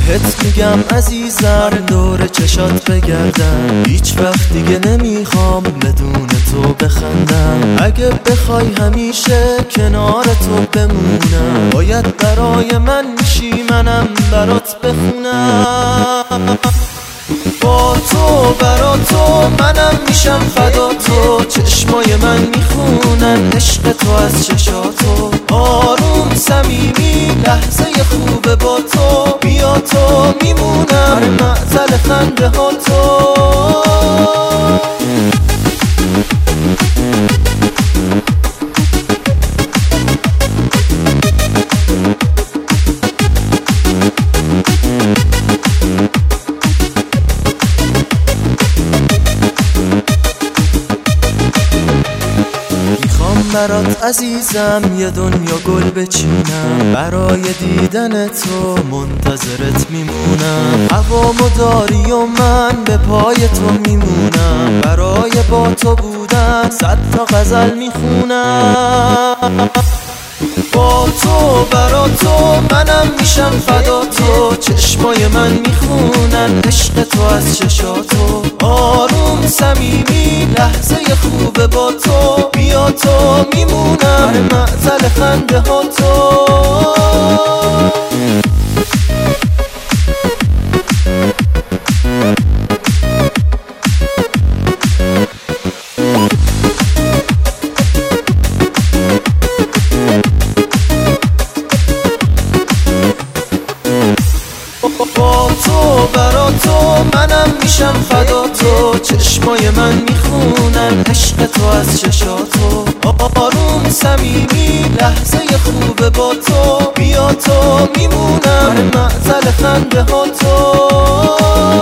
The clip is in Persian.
بهت میگم عزیزم دور چشات بگردم، هیچ وقت دیگه نمیخوام بدون تو بخندم. اگه بخوای همیشه کنار تو بمونم، باید برای من میشی منم برات بخونم. با تو برا تو منم میشم فدا تو، چشمای من میخونن عشق تو از چشاتو. آروم صمیمی لحظه خوبه با تو، بیا تو میمونم معزل خنده ها تو. برات عزیزم یه دنیا گل بچینم، برای دیدن تو منتظرت میمونم. هوامو داری و من به پای تو میمونم، برای با تو بودن 100 تا غزل میخونم. با تو برا تو منم میشم فدا تو، چشمای من میخونن عشق تو از چشاتو. آروم صمیمی لحظه خوبه با تو، بیا تو میمونم معزل خنده ها تو. با تو برا تو منم میشم فدا تو، چشمای من میخونن عشق تو از چشاتو. آروم صمیمی لحظه خوبه با تو، بیا تو میمونم معزل خنده ها تو.